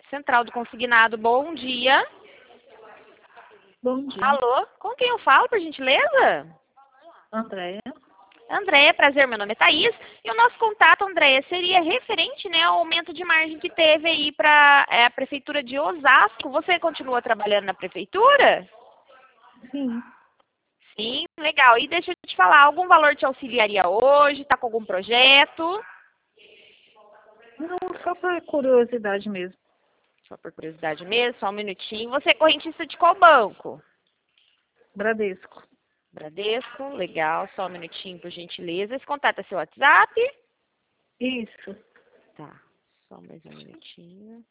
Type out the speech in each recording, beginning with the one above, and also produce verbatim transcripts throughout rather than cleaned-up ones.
Central do Consignado, bom dia. Bom dia, Alô, com quem eu falo, por gentileza? Andréia. Andréia, prazer, meu nome é Thaís. E o nosso contato, Andréia, seria referente, né, ao aumento de margem que teve aí para é, a Prefeitura de Osasco. Você continua trabalhando na Prefeitura? Sim. Sim, legal. E deixa eu te falar, algum valor te auxiliaria hoje? Está com algum projeto? Não, só por curiosidade mesmo. Só por curiosidade mesmo, só um minutinho. Você é correntista de qual banco? Bradesco. Bradesco, legal. Só um minutinho, por gentileza. Esse contato é seu WhatsApp? Isso. Tá, só mais um minutinho.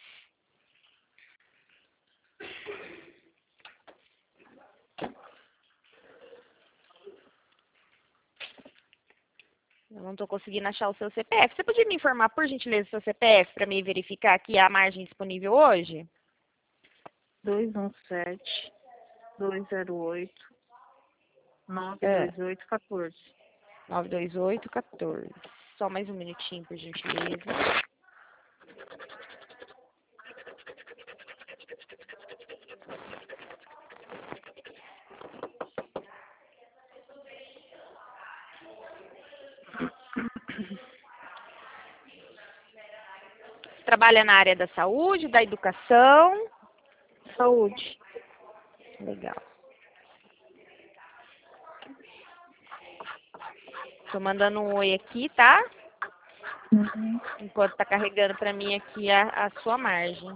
Eu não estou conseguindo achar o seu C P F. Você podia me informar, por gentileza, o seu C P F para me verificar aqui a margem disponível hoje? dois um sete, dois zero oito, nove É, dois oito, quatorze. nove dois oito, quatorze. Só mais um minutinho, por gentileza. Você trabalha na área da saúde, da educação? Saúde. Legal. Tô mandando um oi aqui, tá? Uhum. Enquanto tá carregando para mim aqui a, a sua margem.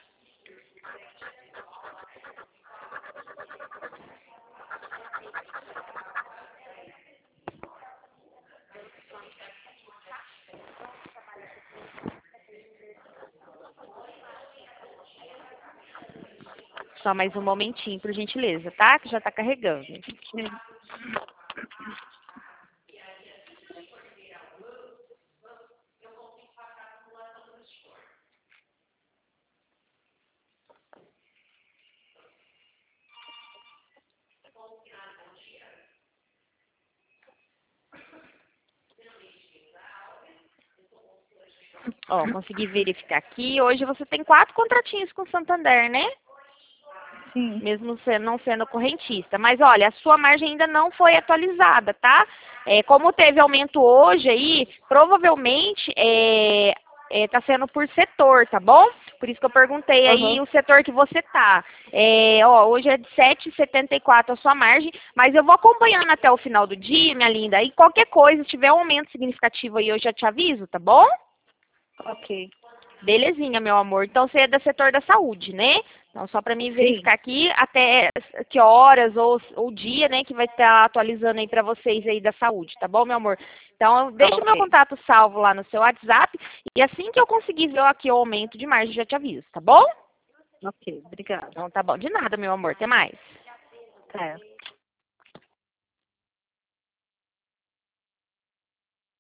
Só mais um momentinho, por gentileza, tá? Que já tá carregando. Ó, consegui verificar aqui. Hoje você tem quatro contratinhos com o Santander, né? Sim. Mesmo sendo, não sendo correntista. Mas olha, a sua margem ainda não foi atualizada, tá? É, como teve aumento hoje aí, provavelmente é, é, tá sendo por setor, tá bom? Por isso que eu perguntei aí Aham. o setor que você tá. É, ó, hoje é de sete vírgula setenta e quatro a sua margem, mas eu vou acompanhando até o final do dia, minha linda. E qualquer coisa, se tiver um aumento significativo aí, eu já te aviso, tá bom? Ok. Belezinha, meu amor. Então você é do setor da saúde, né? Então só para mim Sim. verificar aqui até que horas ou o dia, né, que vai estar atualizando aí para vocês aí da saúde, tá bom, meu amor? Então Tá deixa o meu ok. contato salvo lá no seu WhatsApp e assim que eu conseguir ver aqui o aumento de margem, já te aviso, tá bom? Ok. Obrigada. Então tá bom. De nada, meu amor. Até mais. Até.